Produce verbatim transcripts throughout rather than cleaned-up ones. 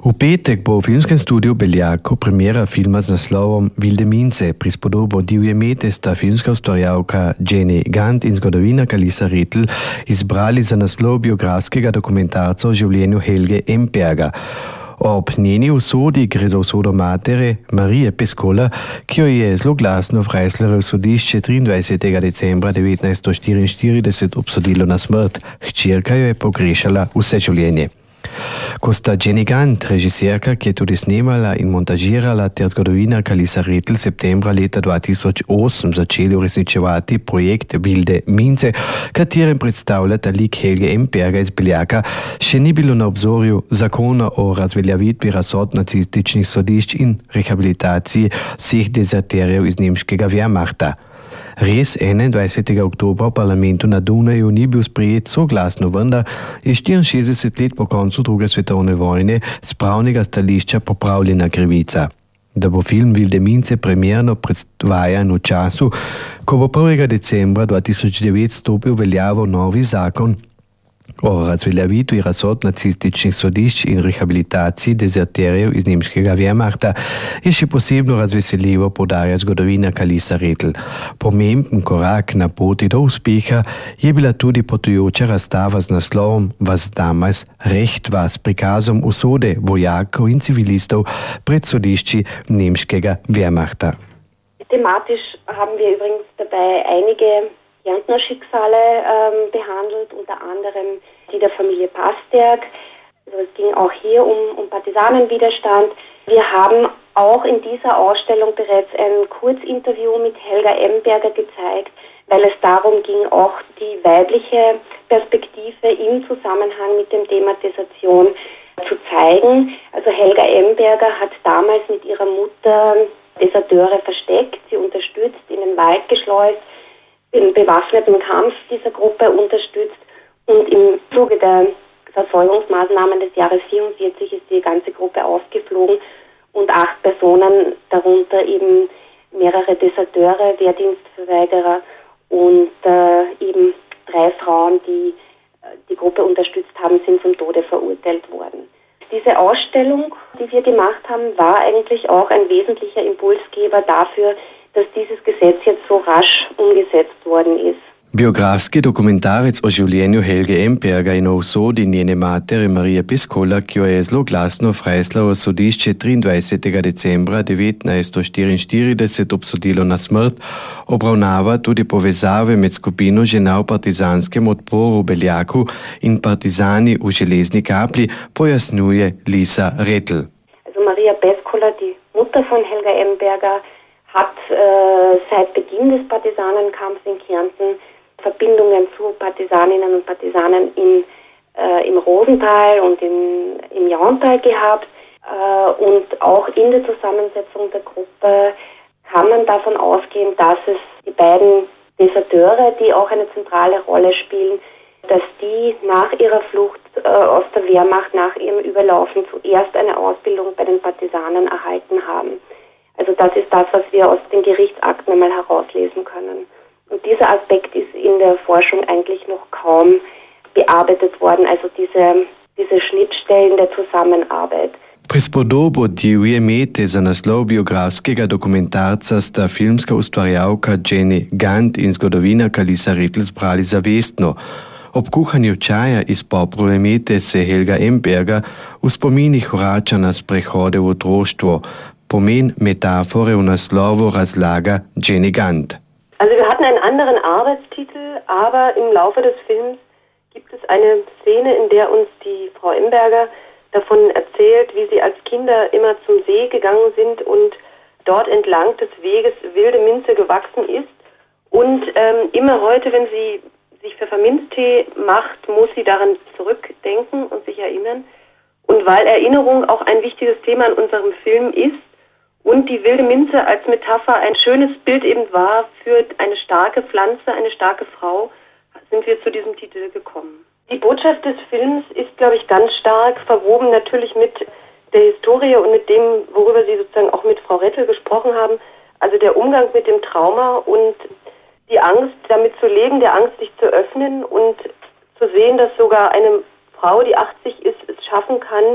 U petek bo v filmskem studiu Beljako premiera filma z naslovom Vilde mince. Prispodobo divje mete sta filmska ustvarjalka Jenny Gant in zgodovinarka Lisa Retl izbrali za naslov biografskega dokumentarca o življenju Helge Emberga. Ob njeni usodi gre za usodo matere Marije Peskola, ki jo je zloglasno Freislerjevo sodišče triindvajsetega decembra devetnajststo štiriinštirideset obsodilo na smrt. Hčerka jo je pogrešala vse življenje. Ko sta Jenny Gant, režiserka, ki je tudi snemala in montažirala, ter zgodovinarka Lisa Retl septembra leta dva tisoč osem začeli uresničevati projekt Vilde mince, katerem predstavljata lik Helge Emberga iz Beljaka, še ni bilo na obzorju zakona o razveljavitvi razsodb nacističnih sodišč in rehabilitaciji vseh dezerterjev iz nemškega Wehrmachta. Res enaindvajsetega oktobra v parlamentu na Dunaju ni bil sprejet soglasno, vendar je štiriinšestdeset let po koncu druge svetovne vojne z pravnega stališča popravljena krivica. Da bo film Vilde mince premierno predvajan v času, ko bo prvega decembra dva tisoč devet stopil v veljavo novi zakon o razveljavitvi razsodb nacističnih sodišč in rehabilitaciji dezerterjev iz nemškega Wehrmachta, je še posebno razveseljivo, poudarja zgodovinarka Lisa Retl. Pomemben korak na poti do uspeha je bila tudi potujoča razstava z naslovom Was damals recht war, s prikazom usode vojakov in civilistov pred sodišči nemškega Wehrmachta. Thematisch haben wir übrigens dabei einige Kärntner Schicksale ähm, behandelt, unter anderem die der Familie Pasterk. Also es ging auch hier um, um Partisanenwiderstand. Wir haben auch in dieser Ausstellung bereits ein Kurzinterview mit Helga Emberger gezeigt, weil es darum ging, auch die weibliche Perspektive im Zusammenhang mit dem Thema Desertion zu zeigen. Also Helga Emberger hat damals mit ihrer Mutter Deserteure versteckt, sie unterstützt, in den Wald geschleust, den bewaffneten Kampf dieser Gruppe unterstützt, und im Zuge der Verfolgungsmaßnahmen des Jahres vierundvierzig ist die ganze Gruppe aufgeflogen und acht Personen, darunter eben mehrere Deserteure, Wehrdienstverweigerer und äh, eben drei Frauen, die äh, die Gruppe unterstützt haben, sind zum Tode verurteilt worden. Diese Ausstellung, die wir gemacht haben, war eigentlich auch ein wesentlicher Impulsgeber dafür, dass dieses Gesetz jetzt so rasch umgesetzt worden ist. Biografski dokumentarec o življenju Helge Emberga in o usodi njene matere Marije Peskola, ki jo je zloglasno Freislerjevo sodišče triindvajsetega decembra devetnajststo štiriinštirideset obsodilo na smrt, obravnava tudi povezave med skupino žena v partizanskem odporu v Beljaku in partizani v Železni Kapli, pojasnjuje Lisa Retl. Also Marija Peskola, die Mutter von Helga Emberga, hat äh, seit Beginn des Partisanenkampfs in Kärnten Verbindungen zu Partisaninnen und Partisanen in, äh, im Rosental und in, im Jauntal gehabt. Äh, und auch in der Zusammensetzung der Gruppe kann man davon ausgehen, dass es die beiden Deserteure, die auch eine zentrale Rolle spielen, dass die nach ihrer Flucht äh, aus der Wehrmacht, nach ihrem Überlaufen zuerst eine Ausbildung bei den Partisanen erhalten haben. Also das ist das, was wir aus den Gerichtsakten einmal herauslesen können. Und dieser Aspekt ist in der Forschung eigentlich noch kaum bearbeitet worden, also diese, diese Schnittstellen der Zusammenarbeit. Prispodobo divje mete za naslov biografskega dokumentarca sta filmska ustvarjalka Jenny Gant in zgodovinarka Lisa Retl zbrali zavestno. Ob kuhanju čaja iz poprove mete se Helga Emberga v spominih vrača na sprehode v otroštvo. Pomen Metaphore v naslovu razlaga Jenny Gant. Also wir hatten einen anderen Arbeitstitel, aber im Laufe des Films gibt es eine Szene, in der uns die Frau Emberger davon erzählt, wie sie als Kinder immer zum See gegangen sind und dort entlang des Weges wilde Minze gewachsen ist. Und ähm, immer heute, wenn sie sich Pfefferminztee macht, muss sie daran zurückdenken und sich erinnern. Und weil Erinnerung auch ein wichtiges Thema in unserem Film ist, und die wilde Minze als Metapher ein schönes Bild eben war für eine starke Pflanze, eine starke Frau, sind wir zu diesem Titel gekommen. Die Botschaft des Films ist, glaube ich, ganz stark verwoben natürlich mit der Historie und mit dem, worüber Sie sozusagen auch mit Frau Retl gesprochen haben, also der Umgang mit dem Trauma und die Angst, damit zu leben, der Angst, sich zu öffnen und zu sehen, dass sogar eine Frau, die achtzig ist, es schaffen kann,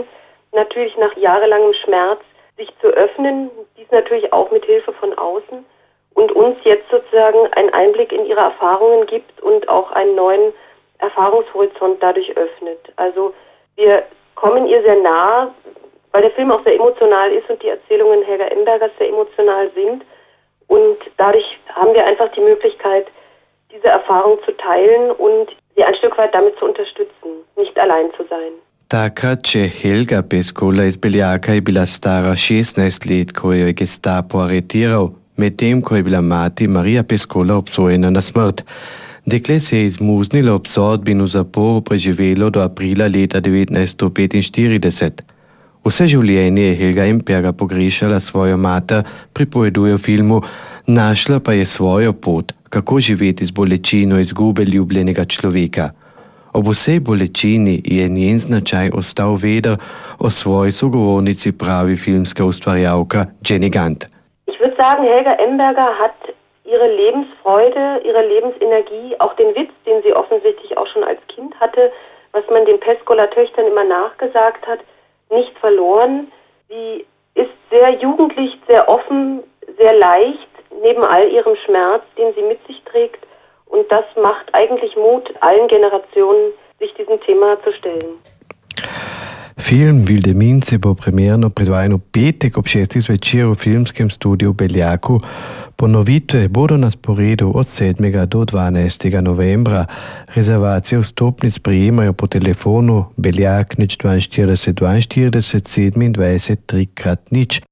natürlich nach jahrelangem Schmerz sich zu öffnen, dies natürlich auch mit Hilfe von außen und uns jetzt sozusagen einen Einblick in ihre Erfahrungen gibt und auch einen neuen Erfahrungshorizont dadurch öffnet. Also wir kommen ihr sehr nah, weil der Film auch sehr emotional ist und die Erzählungen Helga Embergers sehr emotional sind. Und dadurch haben wir einfach die Möglichkeit, diese Erfahrung zu teilen und sie ein Stück weit damit zu unterstützen, nicht allein zu sein. Takrat će Helga Peskola iz Beljaka je bila stara šestnajst let, ko jo je Gestapo aretiral, medtem ko je bila mati Marija Peskola obsojena na smrt. Dekle se je izmuznilo obsodbi in v zaporu preživelo do aprila leta devetnajststo petinštirideset. Vse življenje je Helga Emberga pogrešala svojo mater, pripoveduje v filmu, našla pa je svojo pot, kako živeti z bolečino izgube ljubljenega človeka. Ob vsej bolečini je njen značaj ostal veder, o svoji sogovornici pravi filmska ustvarjalka Jenny Gant. Ich würde sagen, Helga Emberger hat ihre Lebensfreude, ihre Lebensenergie, auch den Witz, den sie offensichtlich auch schon als Kind hatte, was man den Peskola-Töchtern immer nachgesagt hat, nicht verloren. Sie ist sehr jugendlich, sehr offen, sehr leicht, neben all ihrem Schmerz, den sie mit sich trägt. Und das macht eigentlich Mut, allen Generationen, sich diesem Thema zu stellen. Film Vilde Mince bo premierno predvajano petek ob šestih zvečer v filmskem studiu v Beljaku. Ponovitve bodo na sporedu od sedmega do dvanajstega novembra. Rezervacije vstopnic prijemajo po telefonu Beljak nič dvainštirideset dvainštirideset sedemindvajset tri krat nič.